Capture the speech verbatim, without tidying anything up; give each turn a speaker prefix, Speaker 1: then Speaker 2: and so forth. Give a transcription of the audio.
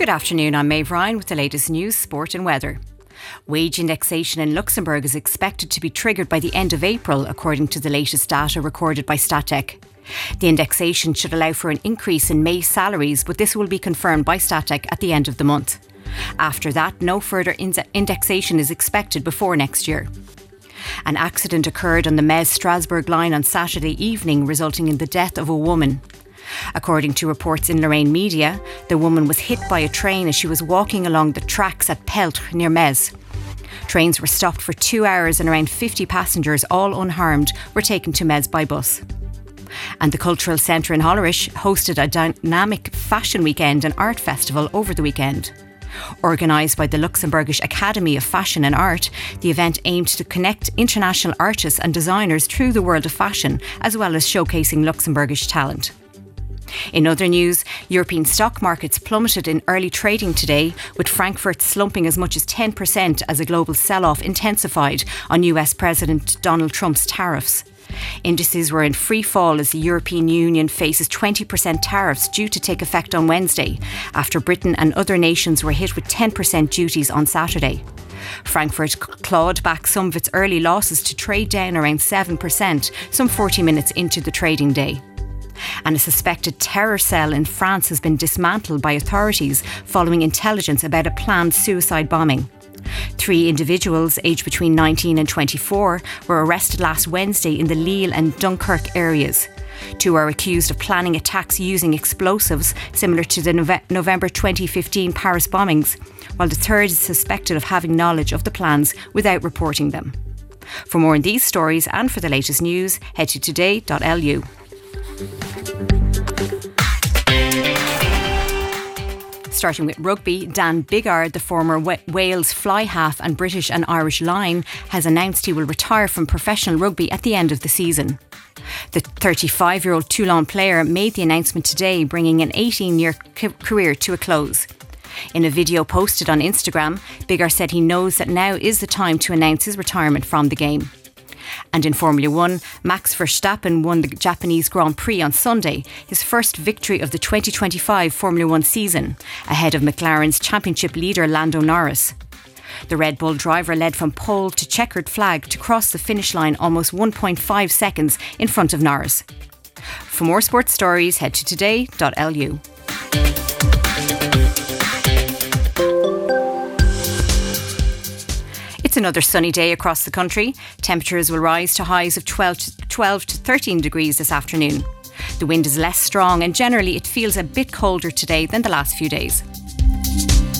Speaker 1: Good afternoon, I'm Maeve Ryan with the latest news, sport and weather. Wage indexation in Luxembourg is expected to be triggered by the end of April, according to the latest data recorded by Statec. The indexation should allow for an increase in May salaries, but this will be confirmed by Statec at the end of the month. After that, no further indexation is expected before next year. An accident occurred on the Metz-Strasbourg line on Saturday evening, resulting in the death of a woman. According to reports in Lorraine media, the woman was hit by a train as she was walking along the tracks at Peltre near Metz. Trains were stopped for two hours and around fifty passengers, all unharmed, were taken to Metz by bus. And the Cultural Centre in Hollerich hosted a dynamic fashion weekend and art festival over the weekend. Organised by the Luxembourgish Academy of Fashion and Art, the event aimed to connect international artists and designers through the world of fashion, as well as showcasing Luxembourgish talent. In other news, European stock markets plummeted in early trading today, with Frankfurt slumping as much as ten percent as a global sell-off intensified on U S President Donald Trump's tariffs. Indices were in free fall as the European Union faces twenty percent tariffs due to take effect on Wednesday, after Britain and other nations were hit with ten percent duties on Saturday. Frankfurt clawed back some of its early losses to trade down around seven percent, some forty minutes into the trading day. And a suspected terror cell in France has been dismantled by authorities following intelligence about a planned suicide bombing. Three individuals, aged between nineteen and twenty-four, were arrested last Wednesday in the Lille and Dunkirk areas. Two are accused of planning attacks using explosives similar to the Nove- November twenty fifteen Paris bombings, while the third is suspected of having knowledge of the plans without reporting them. For more on these stories and for the latest news, head to today dot L U. Starting with rugby, Dan Biggar, the former Wales fly half and British and Irish line, has announced he will retire from professional rugby at the end of the season. The thirty-five-year-old Toulon player made the announcement today, bringing an eighteen-year career to a close. In a video posted on Instagram, Biggar said he knows that now is the time to announce his retirement from the game. And in Formula One, Max Verstappen won the Japanese Grand Prix on Sunday, his first victory of the twenty twenty-five Formula One season, ahead of McLaren's championship leader Lando Norris. The Red Bull driver led from pole to checkered flag to cross the finish line almost one point five seconds in front of Norris. For more sports stories, head to today dot L U. It's another sunny day across the country. Temperatures will rise to highs of twelve to thirteen degrees this afternoon. The wind is less strong and generally it feels a bit colder today than the last few days.